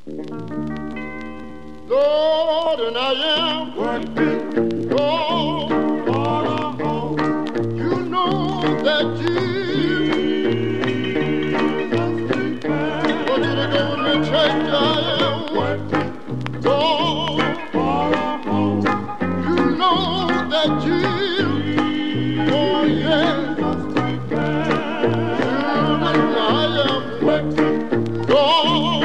Lord, and I am working, Lord, you know that Jesus, want you to go with me, church, I am working, Lord, you know that Jesus, oh yeah, and I am working, Lord,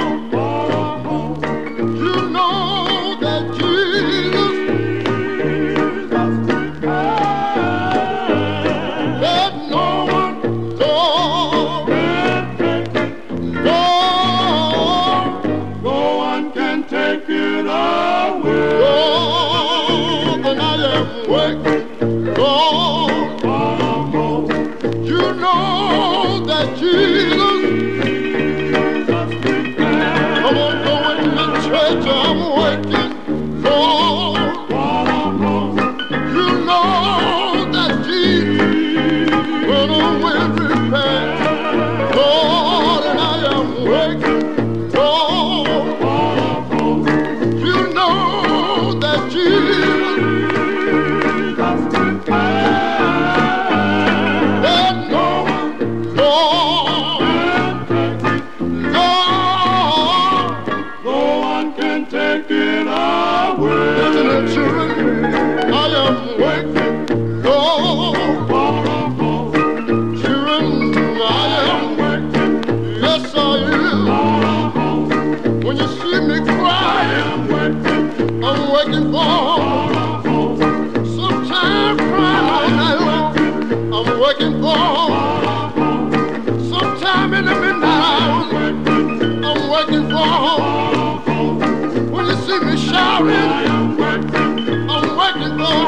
you know that Jesus, that no one, Lord, no one can take it away. Lord, and I am working, Lord, you know that Jesus, come on, go with me, church, I'm working, Lord, you know that Jesus, when I will repent, Lord, and I am working, Lord, you know that Jesus, that no one, Lord, no one can take it away. Listen to children, I am working, Lord, children, I am working, yes I am. When you see me crying, I'm working for. Sometimes crying all night long, I'm working for. Sometime in the midnight hours, I'm working for. When you see me shouting, I'm working for.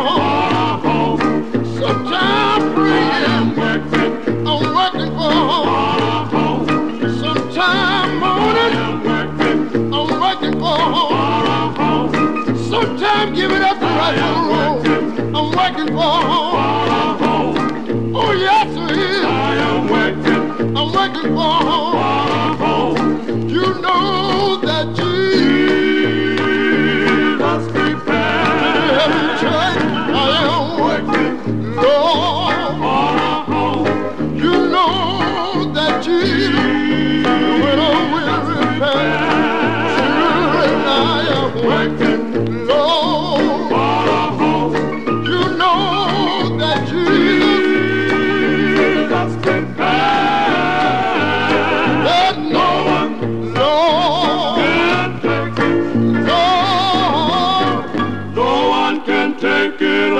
Sometime praying, I'm working for. Sometime moaning, I'm working for. Sometime giving up the right to the road, I'm working for. Oh yes it is, I'm working for. You know that Jesus prepared the church, I am working, Lord. You know that Jesus, when I will repent, and I am working, Lord. You know that Jesus prepared, that no one, Lord, no one can take it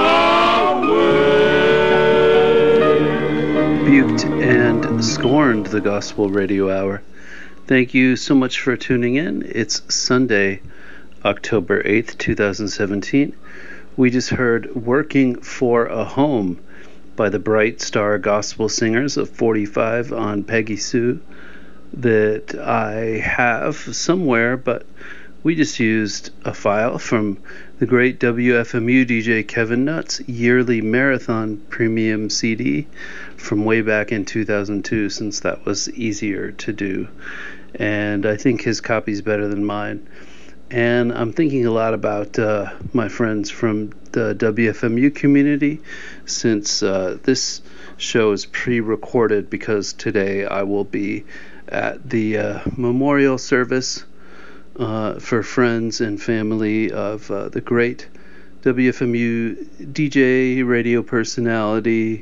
away. Buked and scorned the Gospel Radio Hour. Thank you so much for tuning in. It's Sunday, October 8th, 2017. We just heard Working for a Home by the Bright Star Gospel Singers of 45 on Peggy Sue that I have somewhere, but we just used a file from the great WFMU DJ Kevin Nutt's yearly marathon premium CD from way back in 2002, since that was easier to do. And I think his copy's better than mine. And I'm thinking a lot about my friends from the WFMU community, since this show is pre-recorded, because today I will be at the memorial service for friends and family of the great WFMU DJ, radio personality,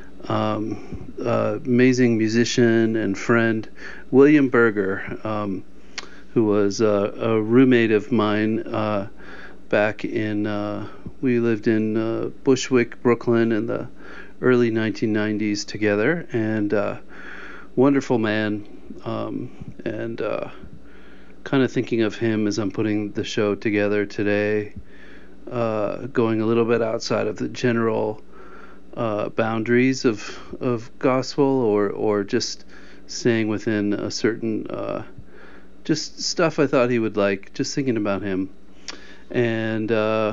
amazing musician and friend, William Berger, who was a roommate of mine back in, we lived in Bushwick, Brooklyn in the early 1990s together, and wonderful man, and kind of thinking of him as I'm putting the show together today, going a little bit outside of the general boundaries of gospel, or just staying within a certain just stuff I thought he would like, just thinking about him. And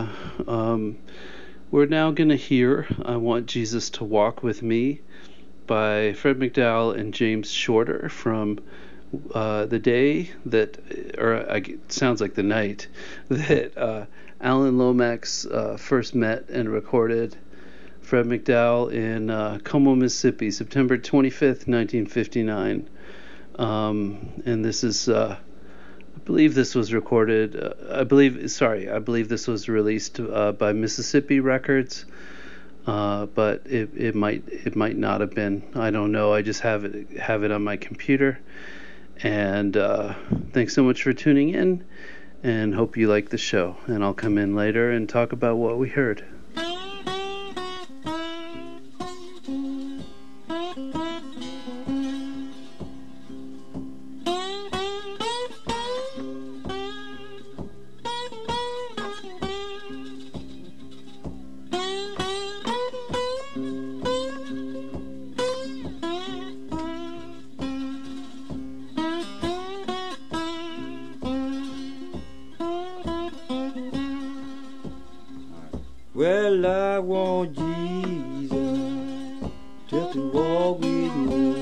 we're now going to hear I Want Jesus to Walk With Me by Fred McDowell and James Shorter from the day that, it sounds like the night, that Alan Lomax first met and recorded Fred McDowell in Como, Mississippi, September 25th, 1959. And this is, I believe this was recorded, I believe this was released by Mississippi Records, but it might not have been. I don't know. I just have it on my computer. And thanks so much for tuning in, and hope you like the show. And I'll come in later and talk about what we heard. Well, I want Jesus just to walk with me.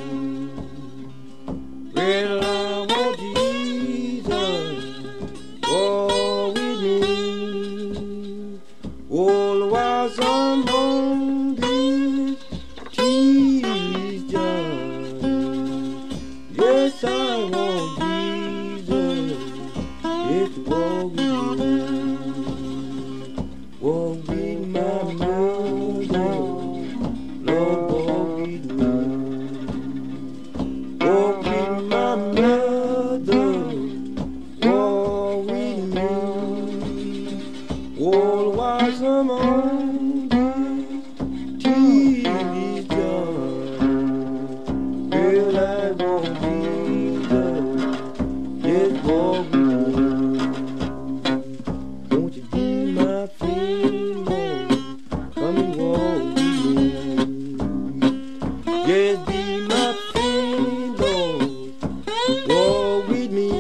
Well, I want Jesus walk with me. All while I'm on this Jesus. Yes, I want Jesus just to walk with me. Walk with my mother, Lord, walk with me. Walk with my mother, walk with me. All while I'm on this till it's done. Girl, I want Jesus, just walk with me. Won't you be my friend, Lord? Come and walk with me. Just be my friend, Lord. Walk with me.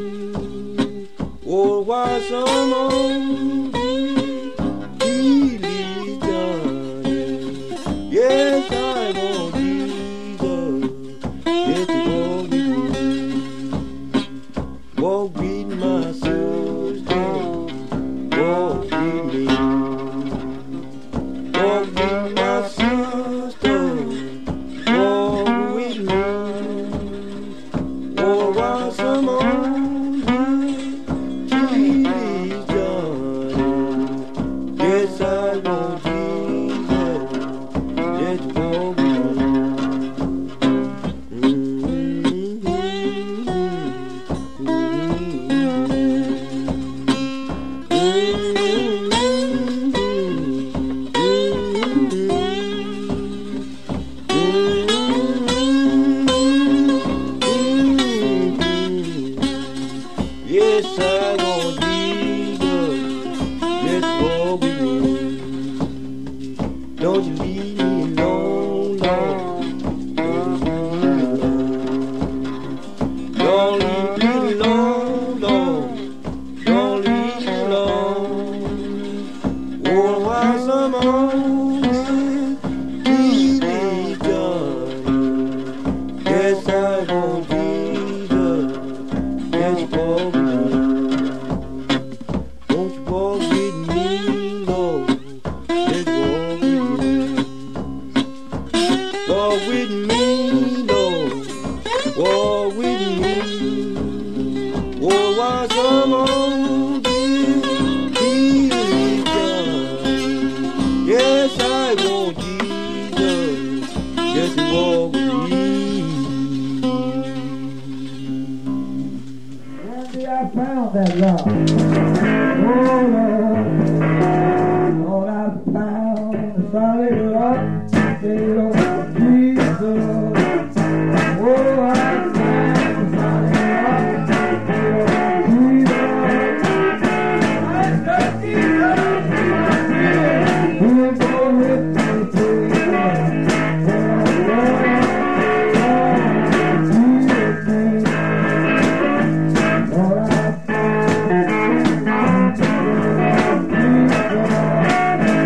All while I'm on this till it's done. Yes, I want Jesus. Yes, to walk with me. Walk with my sister. Walk with me. Walk with my sister. Walk with me. Oh, while I'm on this till it's done. Yes, I want Jesus. Just walk with me. Yes, I want Jesus, just walk with me. Don't you leave me alone, Lord. Don't leave me alone, Lord. Don't leave me alone. Oh, while I'm on this till it's done. Yes, I want Jesus, just walk with me. Won't you walk with me, Lord? Just walk with me. Walk with me, Lord. Walk with me. Oh, while I'm on this till it's done. Yes, I want Jesus just to walk with me. Randy, I found that love. Oh, Lord, I found the solid rock. Say, Lord, Jesus. Oh, I found the solid rock. Say, Lord, Jesus. I got Jesus in my spirit. Who will go with me to the end? Lord, I found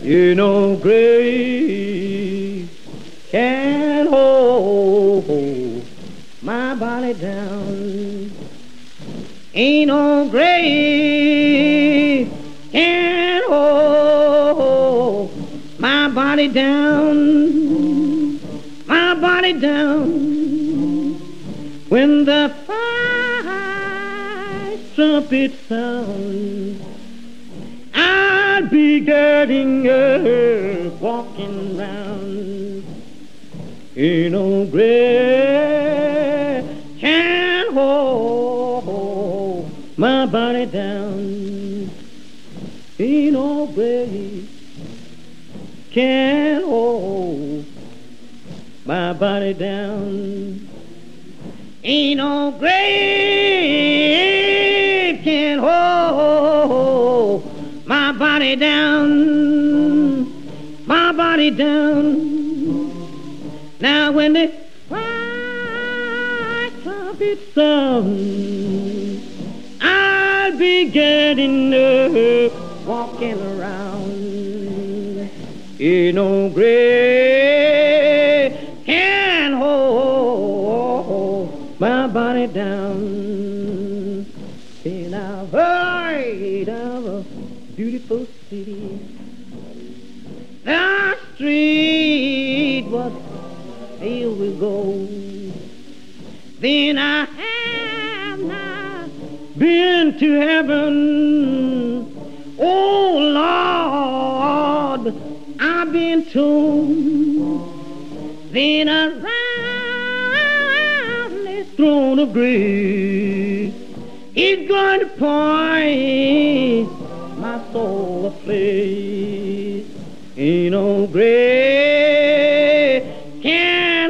You know, grave can hold my body down. Ain't no grave can hold my body down, my body down. When the fire trumpet sound, I'll be getting up, walking round. Ain't no grave can hold my body down. Ain't no grave can hold my body down. Ain't no grave can hold my body down, my body down. Now when the white trumpet sound, I'll be getting up, walking around. Ain't no grave can hold my body down. And I've heard of a beautiful city. The street was filled with gold. Then I have not been to heaven. Oh Lord, I've been told. Then around this throne of grace, He's going to point my soul a place. Ain't no grave can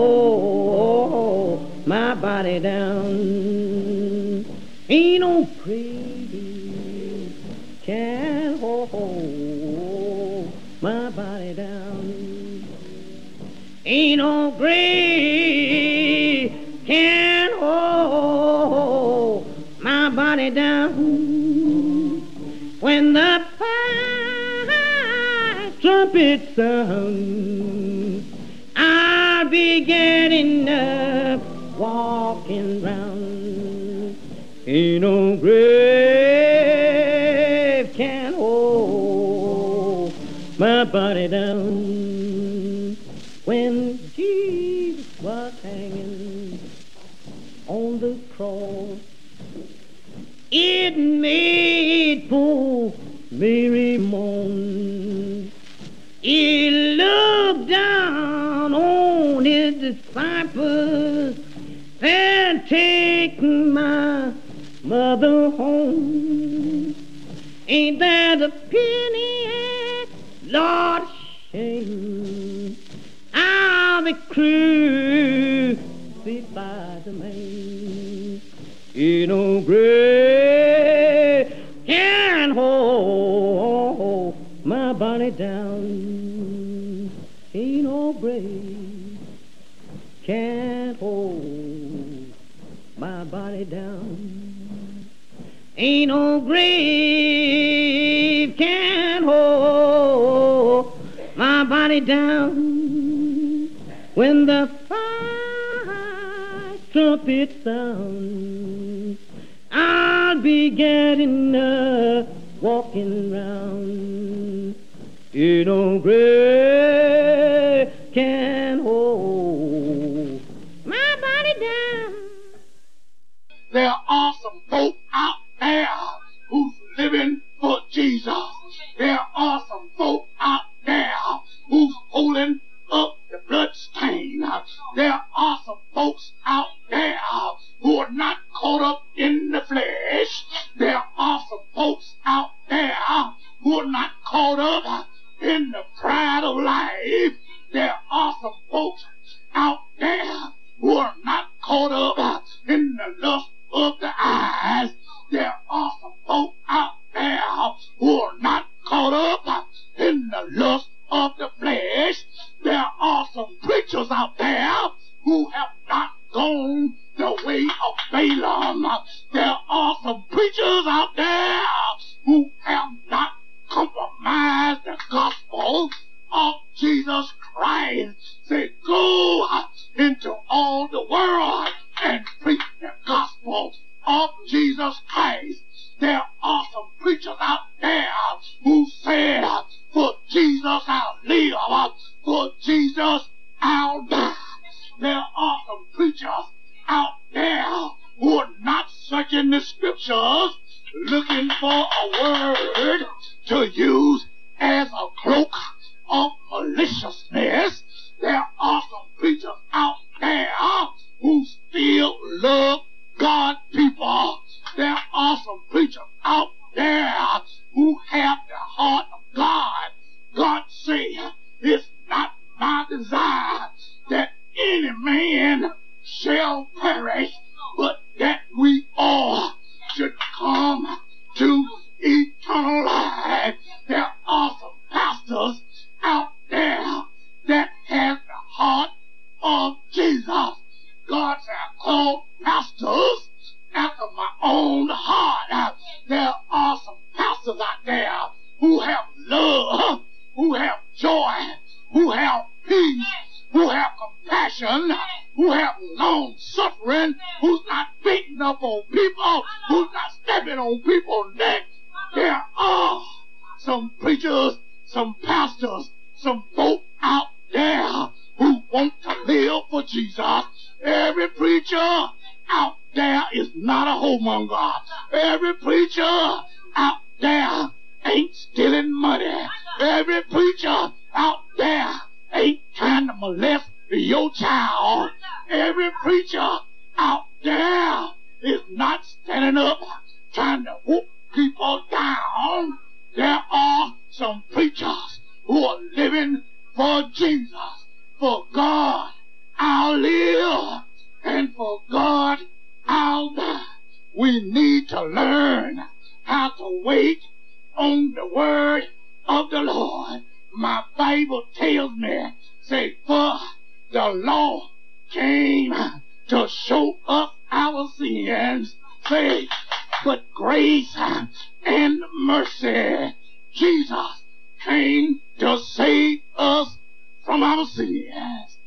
hold my body down. Ain't no grave can hold my body down. Ain't no grave can hold my body down. When the fire trumpet sound, I'll be getting up, walking round. Ain't no grave can hold my body down. When Jesus was hanging on the cross, it made poor Mary moan. He looked down on his disciples and taken my mother home. Ain't that a pity, Lord, shame? I'll be crucified the man. Ain't no grave can hold my body down. Ain't no grave can hold my body down. Ain't no grave can hold my body down. When the fire trumpet sound, I'll be getting up, walking round. Ain't no grave can hold my body down. There are some folk out there who's living for Jesus. There are some folk out there who's holding up the blood stain. There are some folks out there who are not caught up in the flesh. There are some folks out there who are not caught up in the pride of life. There are some folks out there who are not caught up in the lust of the eyes. There are some folk out there who are not caught up in the lust of the flesh. There are some preachers out there who have not gone the way of Balaam. There are some preachers out there who have not compromised the gospel preachers out there who said, for Jesus I'll live, for Jesus I'll die. There are some preachers out there who are not searching the scriptures, looking for a word to use as a cloak of maliciousness. There are some preachers out there who still love God people. There are some preachers out there who have the heart of God. God said, it's not my desire that any man shall perish, but that we all should come to eternal life. There are some pastors out there that have the heart of Jesus. God said, I call pastors after my own heart. There are some pastors out there who have love, who have joy, who have peace, who have compassion, who have long suffering, who's not beating up on people, who's not stepping on people's necks. There are some preachers, some pastors, some folk out there who want to live for Jesus. Every preacher out there is not a homemonger. Every preacher out there ain't stealing money. Every preacher out there ain't trying to molest your child. Every preacher out there is not standing up trying to whoop people down. There are some preachers who are living for Jesus. For God I'll live, and for God I'll die. We need to learn how to wait on the word of the Lord. My Bible tells me, say, for the law came to show us our sins. Say, but grace and mercy, Jesus came to save us from our sins.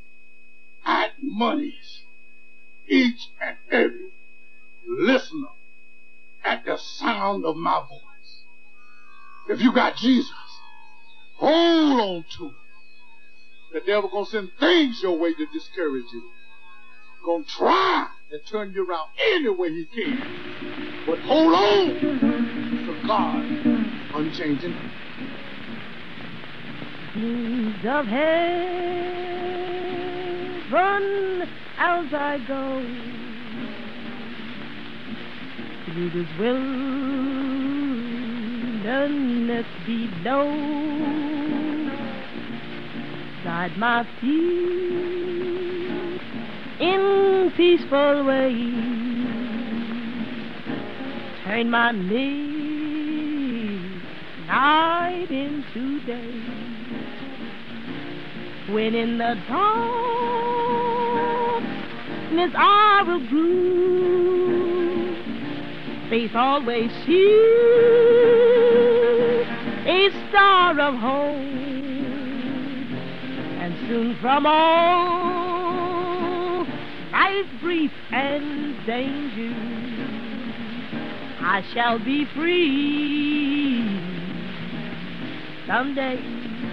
I admonish each and every listener at the sound of my voice. If you got Jesus, hold on to it. The devil gonna send things your way to discourage you. Gonna try to turn you around any way he can. But hold on to God unchanging. Winds of heaven as I go through this wilderness below, guide my feet in peaceful ways, turn my midnight into day. When in the darkness I will brood, faith always shield a star of hope, and soon from all life's grief and danger I shall be free someday.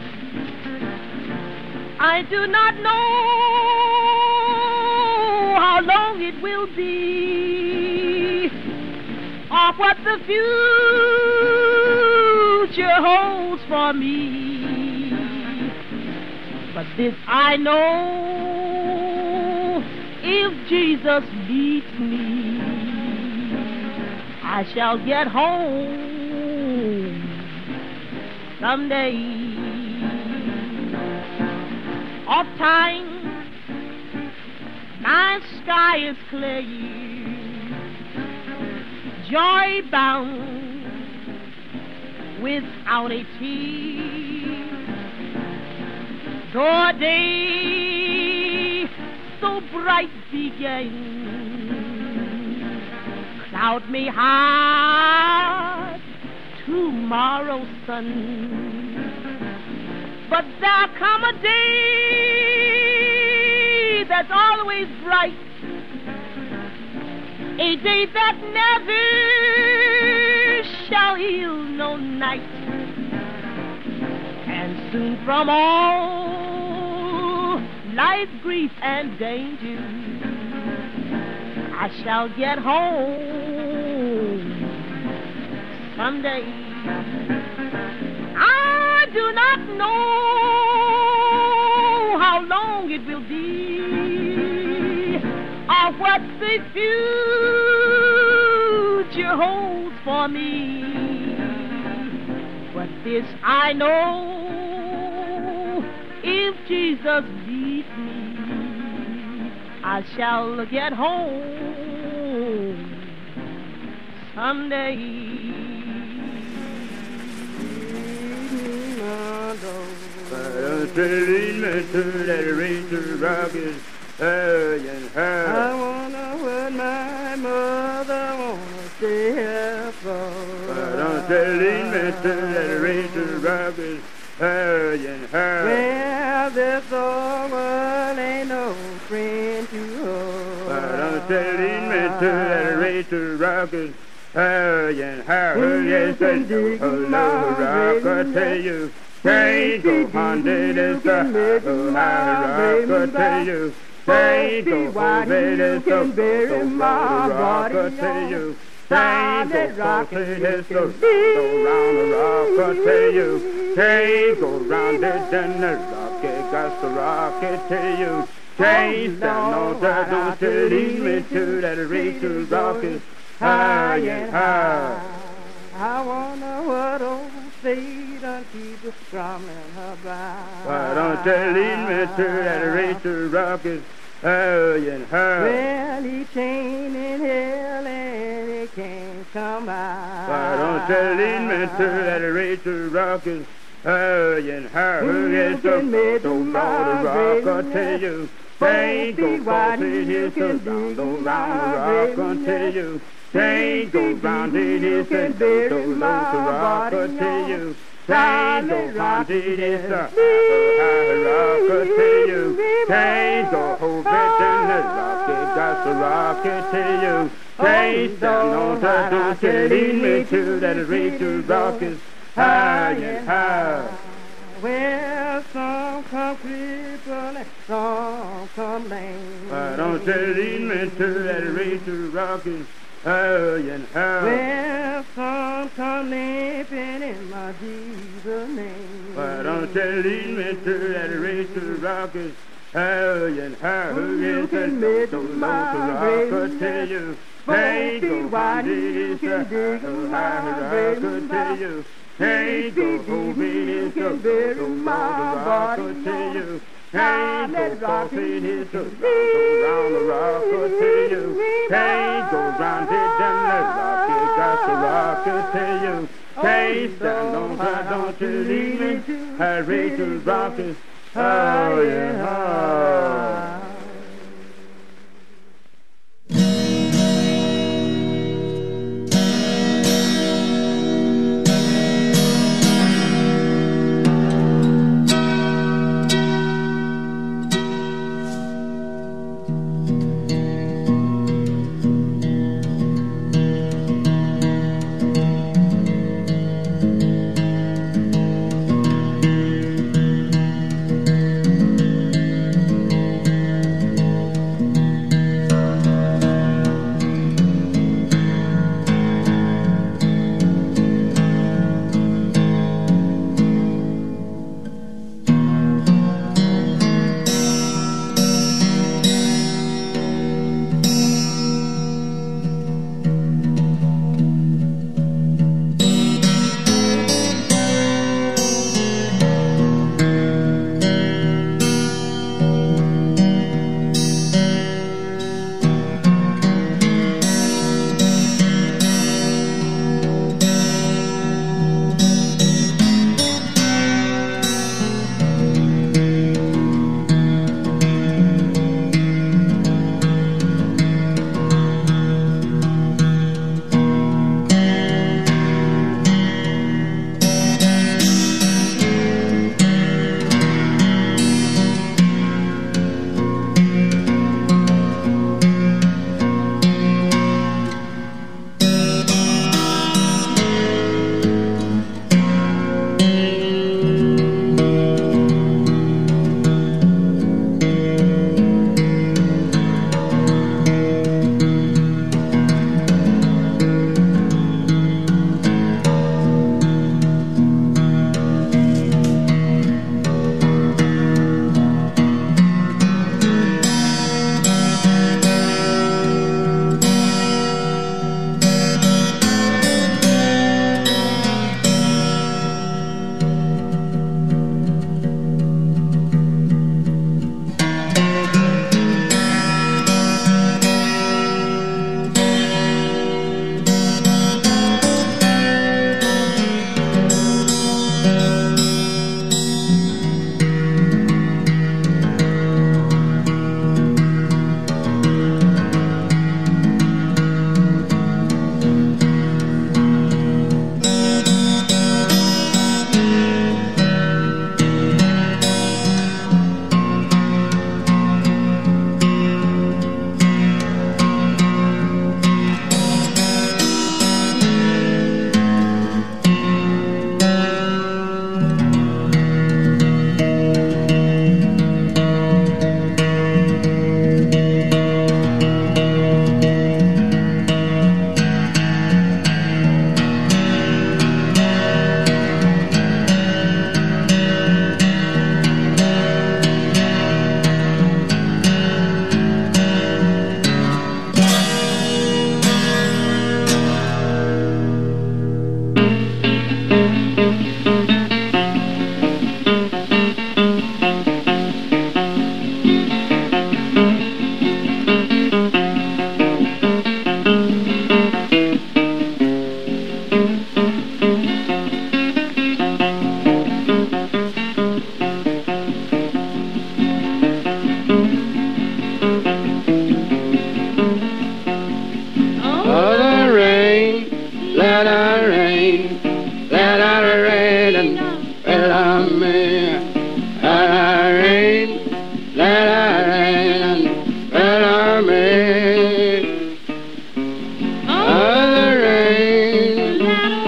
I do not know how long it will be, or what the future holds for me. But this I know, if Jesus leads me, I shall get home someday. Oft times my sky is clear, joy bound without a tear. Though a day so bright began, cloud may hide tomorrow's sun, but there'll come a day that's always bright, a day that never shall heal no night, and soon from all life's grief and danger I shall get home someday. I do not know how long it will be, or what the future holds for me. But this I know, if Jesus leads me, I shall get home someday. Lead me to that razor rocket, and I wanna what my mother wanna stay here for. lead me to that razor rocket, and Well, this old world ain't no friend to hold. lead me to that razor rocket, and yes, can dig my rock, I tell you. Can't go hundred is the rock, I tell you. Can't go hundred is the rock, I tell you. Can't go hundred is the round the rock, I tell you. Can't go round it and the rock, it got the rock, I tell you. Can't stand on that, don't you lead me to that razor rocket, high and high. I wonder what old Satan keeps us strumming her by. Why don't you lead me to that razor rocket, high and high? Well, he's chained in hell and he can't come out. Why don't you lead me to that razor rocket, high and high? Yes, so don't go to rock, I tell you. Can't go round it, so down the rock, I tell you. Can't go round it, it's a don't rock, I tell you. Can't go round it, it's a rock, I tell you. Can't go hold it in the rock, it got the rock, I tell you. Can't stand on that, don't you lead me to that razor rocket, high and high. Well, some come creeping and some come lame. Why don't you lead me to that razor rocket, high and high? Well, some come limping in my Jesus' name. Why don't you lead me to that razor rocket, high and high? You can make my rock, I tell you. Can't go round it, it's a high rock, I tell you. Can't go over it, it's a rock, I tell you. Can't go off it, it's a round the rock, I tell you. Can't go round it, then the rock, it got the rock, I tell you. Can't stand on that, don't you leave me, I raise the rocket, high and high. rain fell on me. Let it rain, let it rain fell on me. Oh, the rain,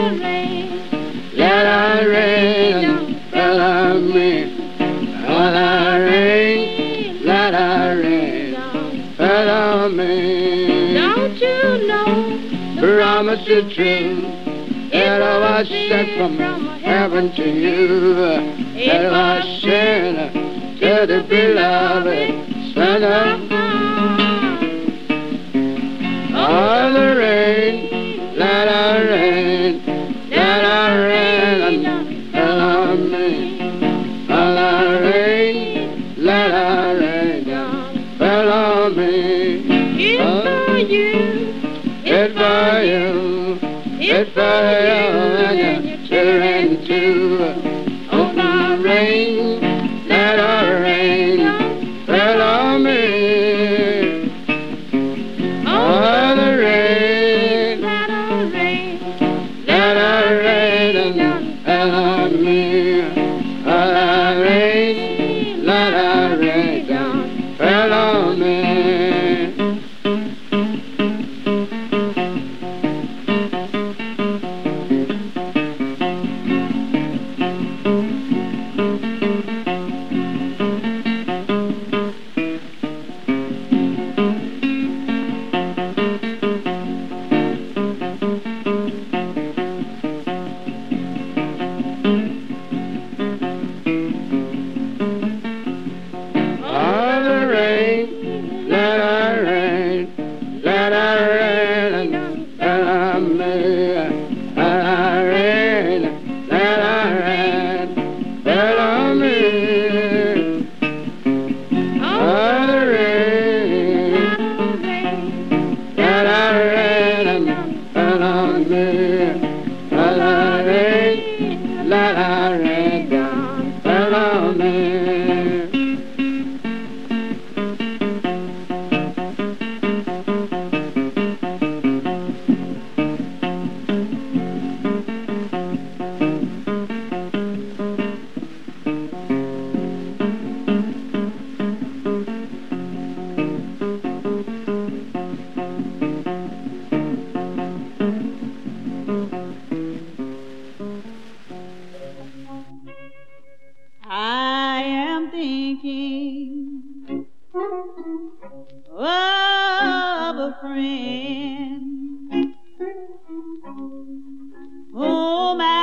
let it rain fell on me. Oh, the rain, let it rain fell on me. Don't you know? Promise you true. That I was sent from heaven to you. That I was sent to the beloved Son of God. Oh, the rain, let it rain, let it rain fell on me. Oh, the rain, let it rain fell on me. It's for you. It's for you. It's for you and your children too. Oh, the rain, let it rain, fell on me. Oh, the rain, let it rain, fell on me. Oh, the rain, let it rain, fell on me. I am thinking of a friend whom I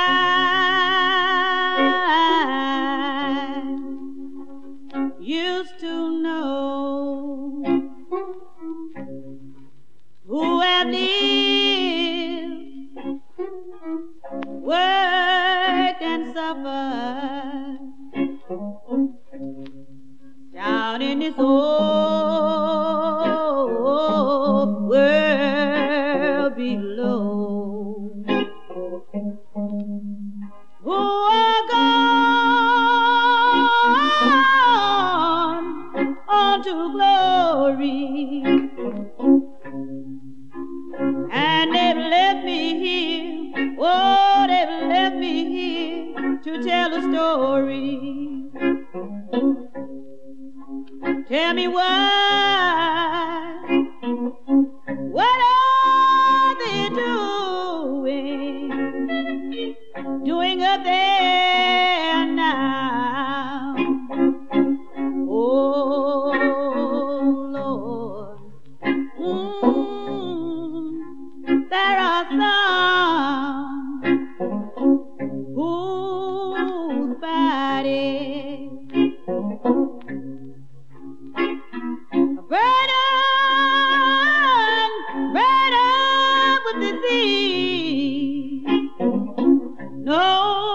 used to know, who have lived, worked and suffered down in this old world below, who are gone on to glory, and they've left me here, oh, they've left me here to tell a story. Tell me why, what are they doing up there now? Oh, Lord, there are some whose body burden with disease, no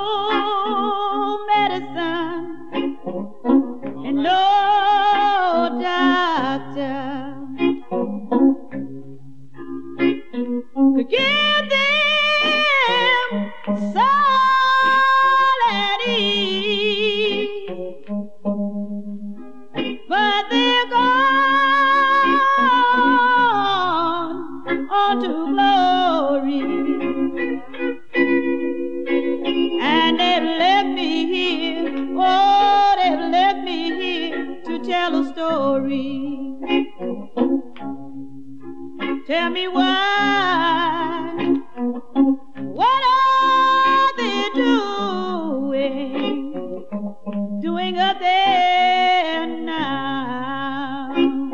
medicine and no doctor could give them solid ease, but they're gone on to glory. they've left me here. Oh, they've left me here to tell a story. Tell me why. What are they doing up there now?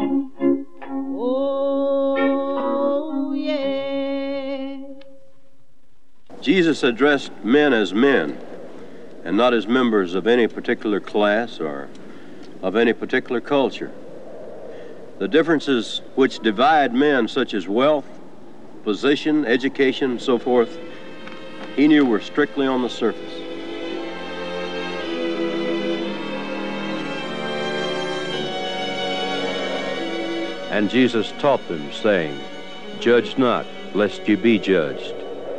Oh, yeah. Jesus addressed men as men and not as members of any particular class or of any particular culture. The differences which divide men, such as wealth, position, education, and so forth, he knew were strictly on the surface. And Jesus taught them, saying, "Judge not, lest ye be judged.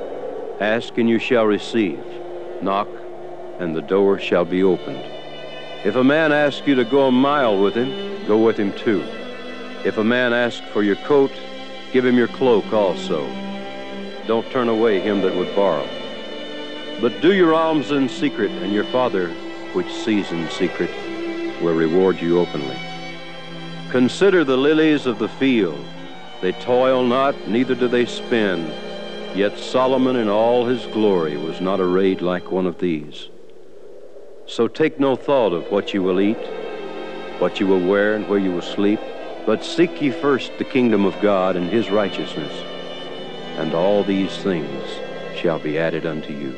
Ask, and you shall receive. Knock, and the door shall be opened. If a man asks you to go a mile with him, go with him 2. If a man asks for your coat, give him your cloak also. Don't turn away him that would borrow. But do your alms in secret, and your Father, which sees in secret, will reward you openly. Consider the lilies of the field. They toil not, neither do they spin. Yet Solomon in all his glory was not arrayed like one of these. So take no thought of what you will eat, what you will wear, and where you will sleep. But seek ye first the kingdom of God and his righteousness, and all these things shall be added unto you."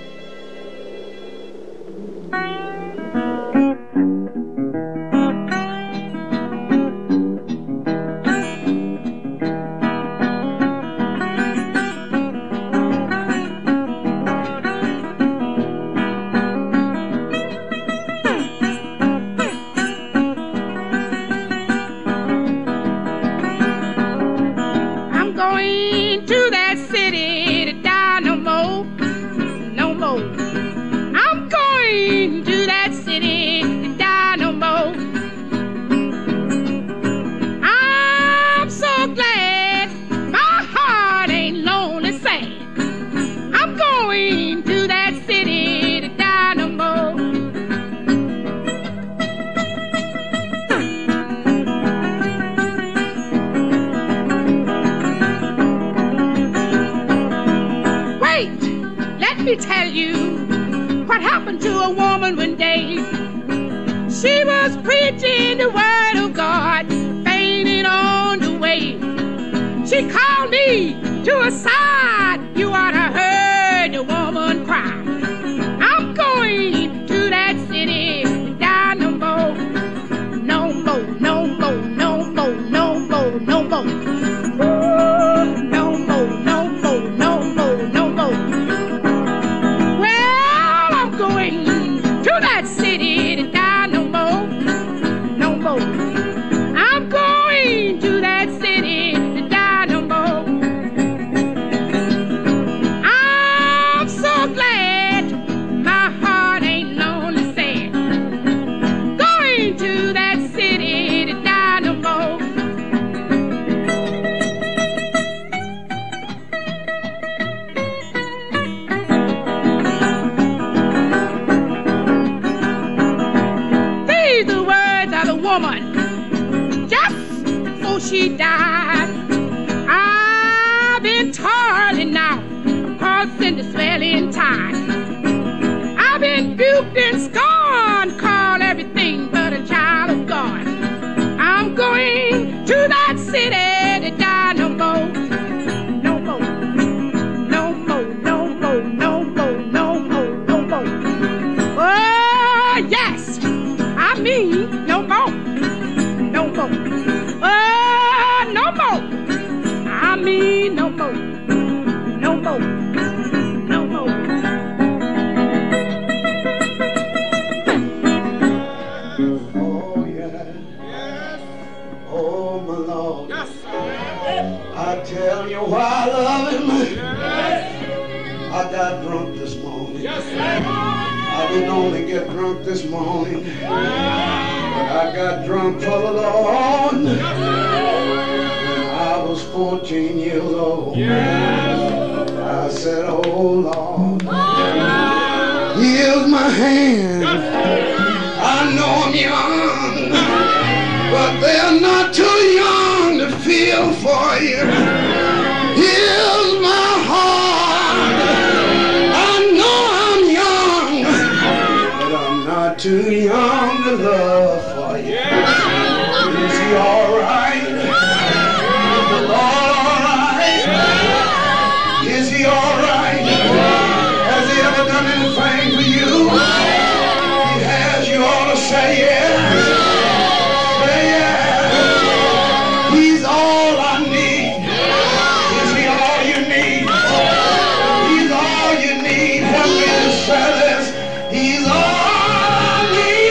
He Here's my hand. I know I'm young, but they're not too young to feel for you. Here's my heart. I know I'm young, but I'm not too young to love for you. Is he all right? Is the Lord all right? Is he all right? Has he ever done anything for you? He has. You ought to say yes. Say yes. He's all I need. Is he all you need? He's all you need. Help me to say this. He's all I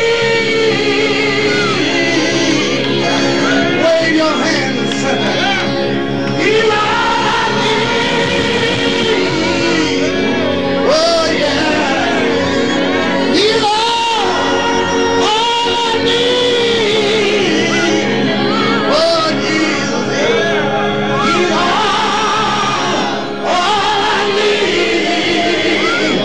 need. Wave your hand and say that. He's all I need. Oh yeah. He's all I need. Oh Jesus. He's all I need.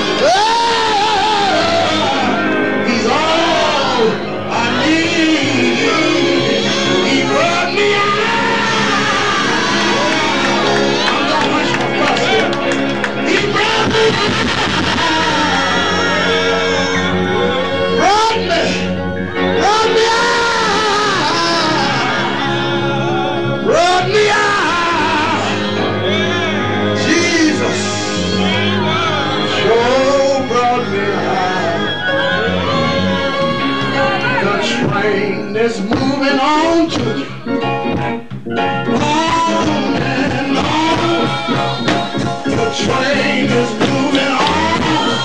Oh, he's all I need. He brought me out. I'm gonna wish my pastor. He brought me out. Brought me out. Brought me out. Jesus. Sure brought me out. The train is moving on to you. On and on. The train is moving on.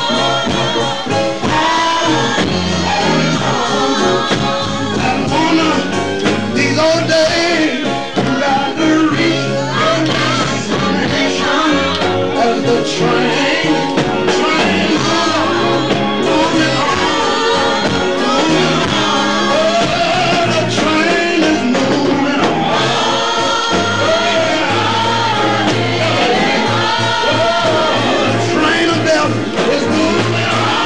And one of these old days, you got to reach your destination as the train moves on, moving on, moving on. Oh, the train is moving on. Oh, the train of death is moving on.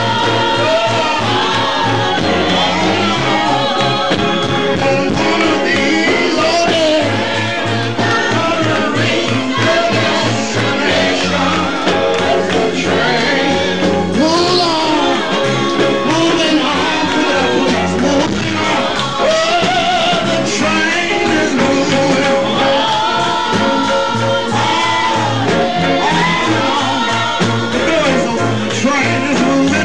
And one of these old days, gotta reach your destination as the train moves on, moving on, moving on. Oh, the train is moving on. The train is moving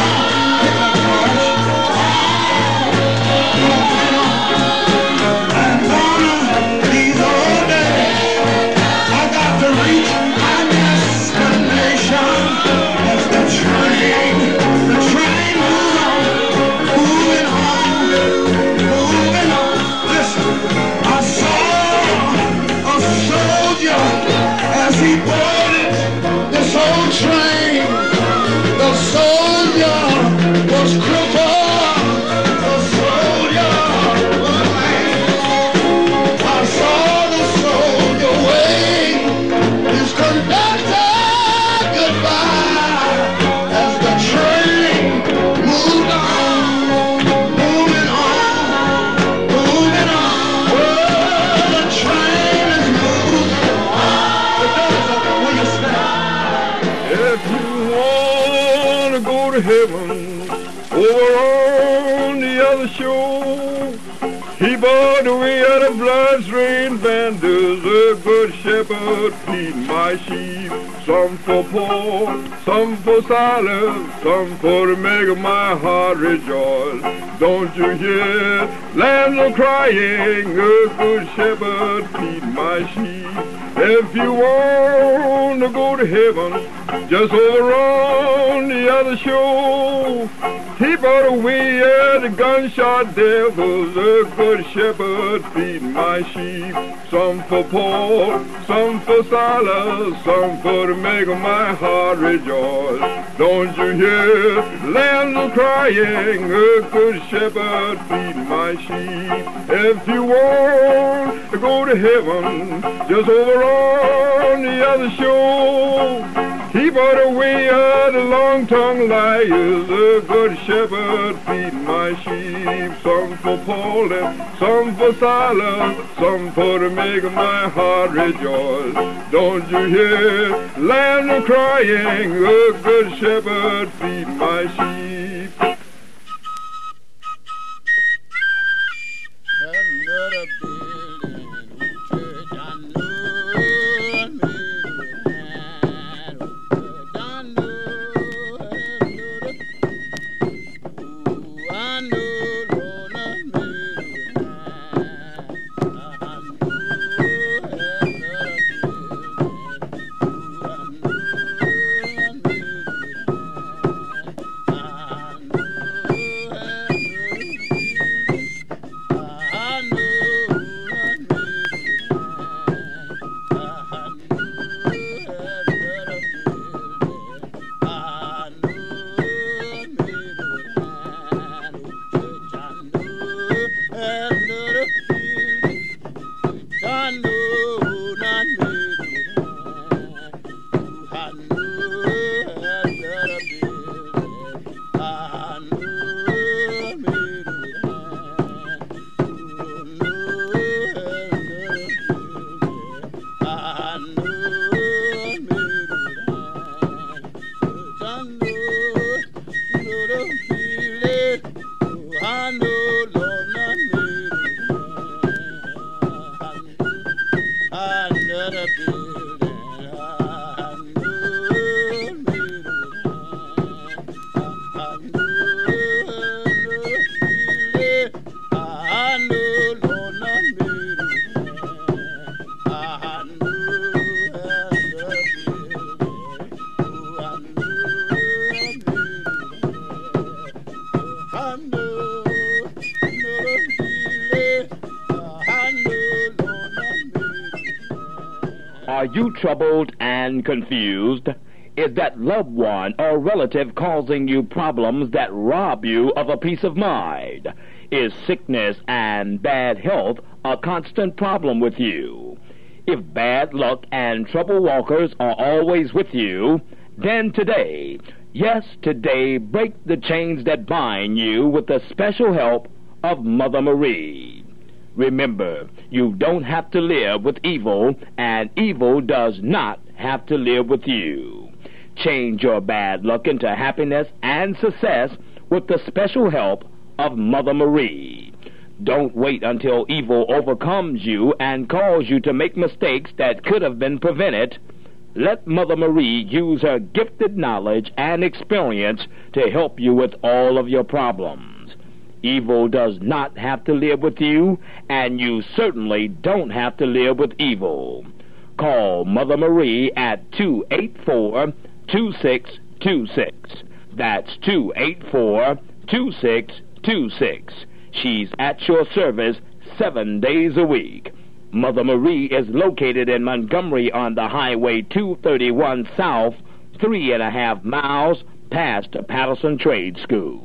and one of these old days, I got to reach my destination as the train moves on, moving on, moving on. Listen, I saw a soldier as he boarded this old train. The soldier was crippled. The soldier was lame. I saw the soldier wave his conductor goodbye as the train moved on, moving on, moving on. Oh, the train is moving on. The doors open. Will you stand? If you want to go to heaven, over on the other shore, he bought the way out of blood-stained banders, a good shepherd feed my sheep. Some for poor, some for silent, some for to make my heart rejoice. Don't you hear lambs are crying, a good shepherd feed my sheep. If you want to go to heaven, just over on the other shore, he brought away the gunshot devils, a good shepherd feed my sheep. Some for poor, some for silence, some for to make my heart rejoice. Don't you hear lambs are crying, a good shepherd feed my sheep. If you want to go to heaven, just over on the other shore, Keep out the way of the long-tongued liars. The good shepherd feed my sheep. Some for Paul and some for Silas, some for to make my heart rejoice. Don't you hear lambs crying? The good shepherd feed my sheep. Another building, church, I know, Are you troubled and confused? Is that loved one or relative causing you problems that rob you of a peace of mind? Is sickness and bad health a constant problem with you? If bad luck and trouble walkers are always with you, then today, yes, today, break the chains that bind you with the special help of Mother Marie. Remember, you don't have to live with evil, and evil does not have to live with you. Change your bad luck into happiness and success with the special help of Mother Marie. Don't wait until evil overcomes you and cause you to make mistakes that could have been prevented. Let Mother Marie use her gifted knowledge and experience to help you with all of your problems. Evil does not have to live with you, and you certainly don't have to live with evil. Call Mother Marie at 284-2626. That's 284-2626. She's at your service 7 days a week. Mother Marie is located in Montgomery on the Highway 231 South, 3.5 miles past Patterson Trade School.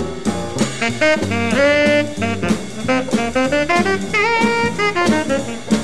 Thank you.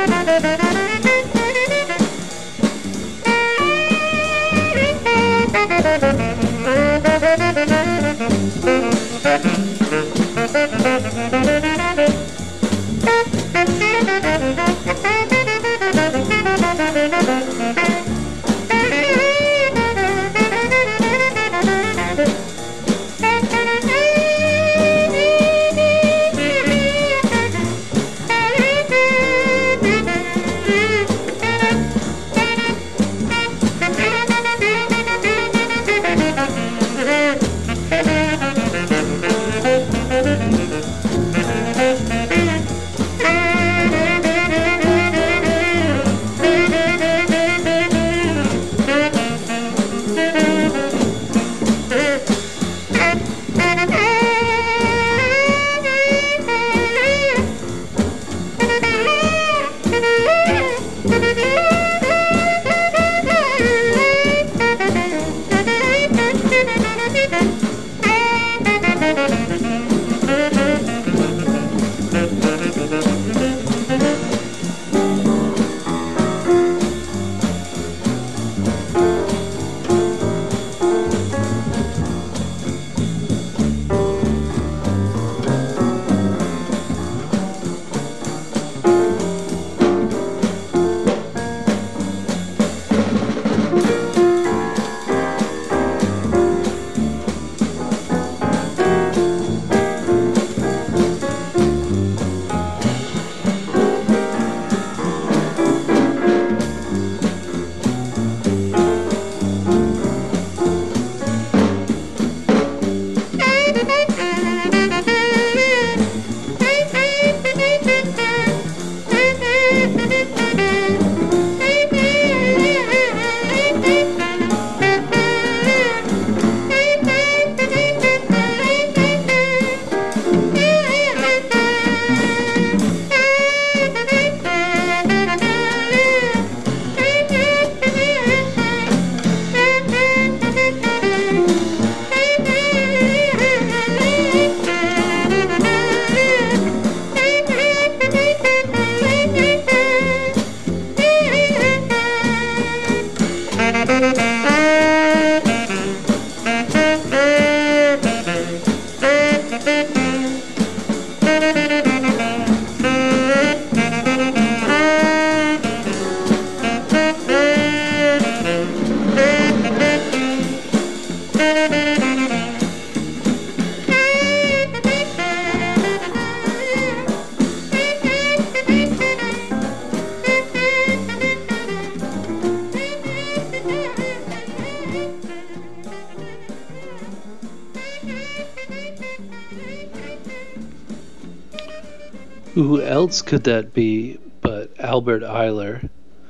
Who else could that be but Albert Ayler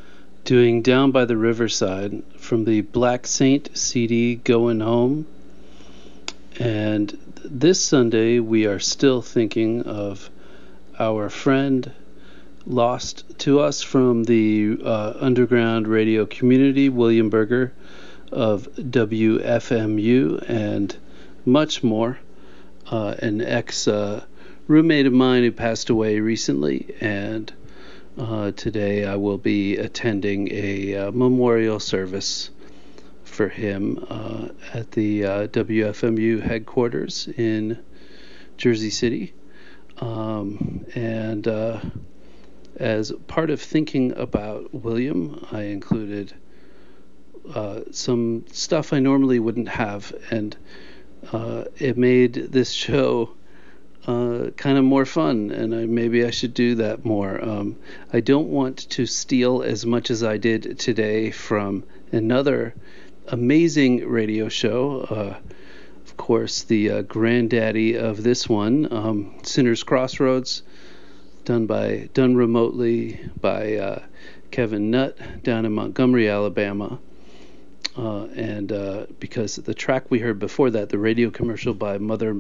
doing Down by the Riverside from the Black Saint CD Going Home? And this Sunday we are still thinking of our friend lost to us from the underground radio community, William Berger of WFMU and much more, an ex roommate of mine who passed away recently, and today I will be attending a memorial service for him at the WFMU headquarters in Jersey City. And as part of thinking about William, I included some stuff I normally wouldn't have, and it made this show kind of more fun, and maybe I should do that more. I don't want to steal as much as I did today from another amazing radio show. Of course, the granddaddy of this one, Sinner's Crossroads, done remotely by Kevin Nutt down in Montgomery, Alabama. And because the track we heard before that, the radio commercial by Mother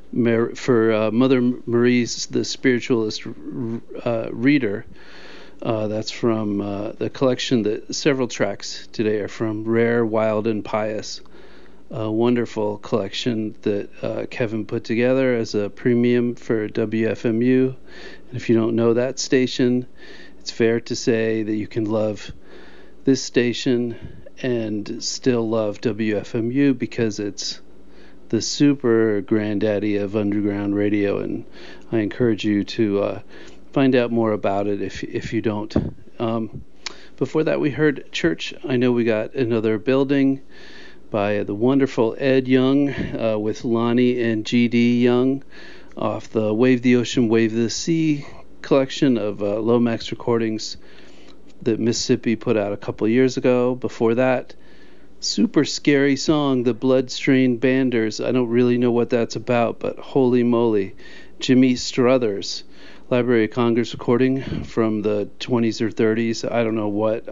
Marie's The Spiritualist Reader, that's from the collection that several tracks today are from, Rare, Wild, and Pious, a wonderful collection that Kevin put together as a premium for WFMU. And if you don't know that station, it's fair to say that you can love this station and still love WFMU because it's the super granddaddy of underground radio, and I encourage you to find out more about it if you don't. Before that, we heard Church. I Know We Got Another Building by the wonderful Ed Young with Lonnie and G.D. Young off the Wave the Ocean, Wave the Sea collection of Lomax recordings that Mississippi put out a couple years ago. Before that, super scary song, The Bloodstained Banders. I don't really know what that's about, but holy moly. Jimmy Struthers, Library of Congress recording from the 20s or 30s. I don't know what.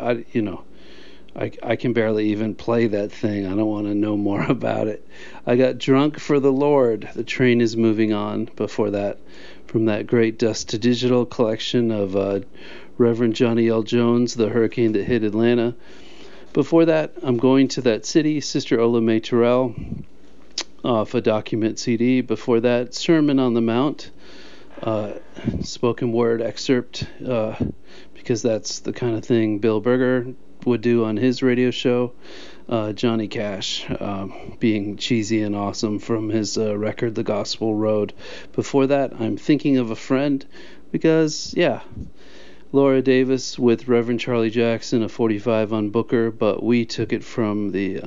I can barely even play that thing. I don't want to know more about it. I got Drunk for the Lord, The Train is Moving On. Before that, from that great Dust to Digital collection of Reverend Johnny L. Jones, The Hurricane That Hit Atlanta. Before that, I'm Going to That City, Sister Ola Mae Terrell, off a Document CD. Before that, Sermon on the Mount, spoken word excerpt, because that's the kind of thing Bill Berger would do on his radio show. Johnny Cash, being cheesy and awesome from his record, The Gospel Road. Before that, I'm Thinking of a Friend, because, yeah, Laura Davis with Reverend Charlie Jackson, a 45 on Booker, but we took it from the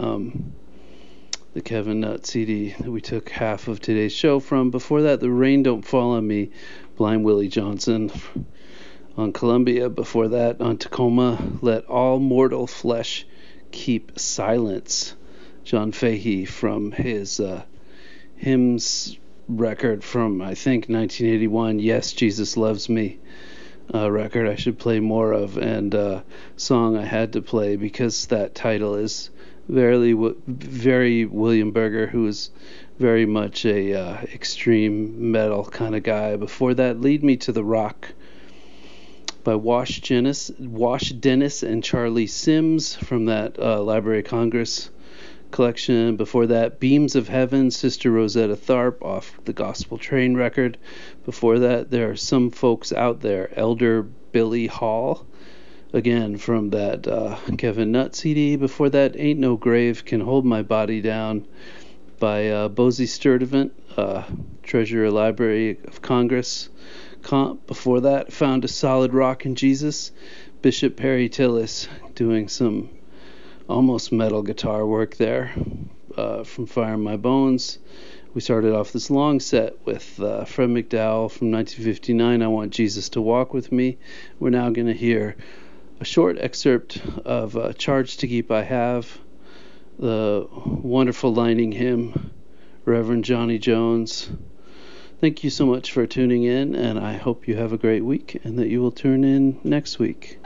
Kevin Nutt CD that we took half of today's show from. Before that, The Rain Don't Fall on Me, Blind Willie Johnson on Columbia. Before that, on Tacoma, Let All Mortal Flesh Keep Silence, John Fahey from his hymns record from, I think, 1981, Yes, Jesus Loves Me. Record I should play more of, and song I had to play because that title is very William Berger, who is very much a extreme metal kind of guy. Before that, Lead Me to the Rock by Wash Dennis and Charlie Sims from that Library of Congress collection. Before that, Beams of Heaven, Sister Rosetta Tharpe off the Gospel Train record. Before that, There Are Some Folks Out There, Elder Billy Hall, again from that Kevin Nutt CD. Before that, Ain't No Grave Can Hold My Body Down by Bosie Sturdivant, Treasurer Library of Congress comp. Before that, Found a Solid Rock in Jesus, Bishop Perry Tillis doing some almost metal guitar work there from Fire in My Bones. We started off this long set with Fred McDowell from 1959, I Want Jesus to Walk With Me. We're now going to hear a short excerpt of Charge to Keep I Have, the wonderful lining hymn, Reverend Johnny Jones. Thank you so much for tuning in, and I hope you have a great week and that you will tune in next week.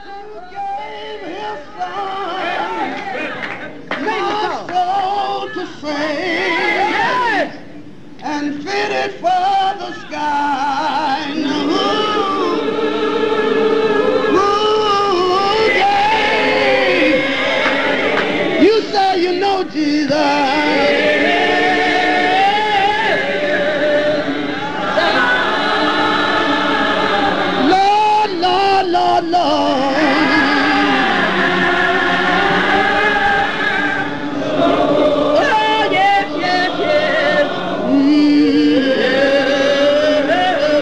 And fitted for the sky. Yeah. You say you know Jesus. Lord, Lord, Lord, Lord. Oh, yes, yes, yes.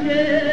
yeah.